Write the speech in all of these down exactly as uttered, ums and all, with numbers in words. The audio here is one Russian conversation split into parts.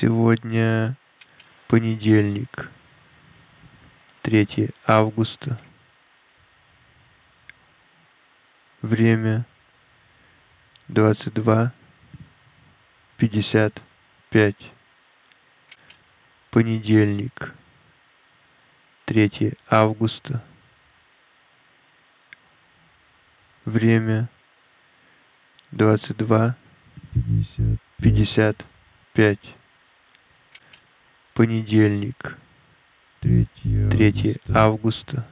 Сегодня понедельник, третье августа. Время двадцать два пятьдесят пять. Понедельник, третье августа. Время двадцать два пятьдесят пять. Понедельник, третье августа.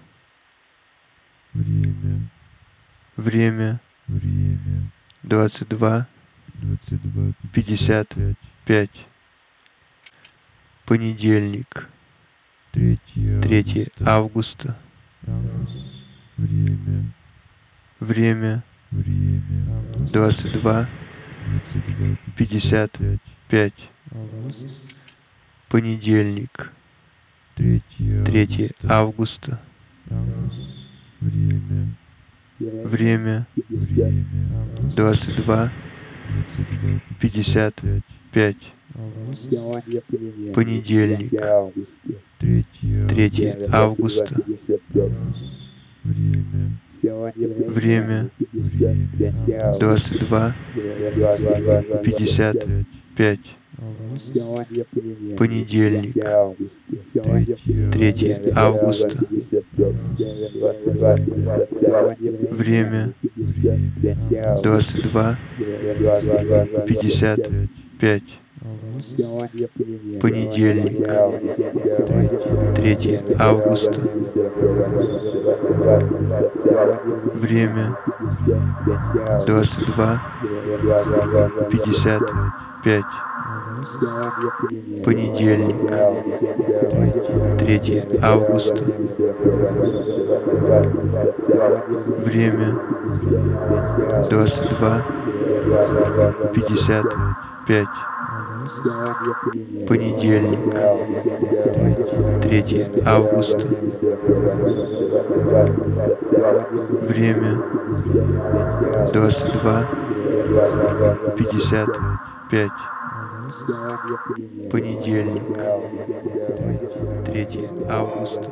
Время. Время Время. двадцать два двадцать два пятьдесят пять. Понедельник, третье августа. Август. Время. Время Время. двадцать два двадцать два пятьдесят пять. Август. Понедельник, Третье. третье августа. Август. Время. Время Время. двадцать два двадцать два пятьдесят пять. Август. Понедельник, Третье. третье августа. Время. Время Время. двадцать два пятьдесят пять. Август. Понедельник, Третье. третье августа. Время Время. двадцать два пятьдесят пять. Август. Понедельник, третье августа. Время двадцать два пятьдесят пять. Понедельник, третье августа. Время двадцать два пятьдесят пять. Понедельник, третье августа. Время двадцать два пятьдесят пять. Понедельник, третье августа.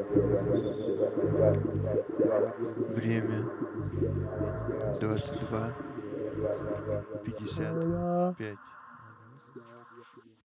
Время двадцать два пятьдесят пять.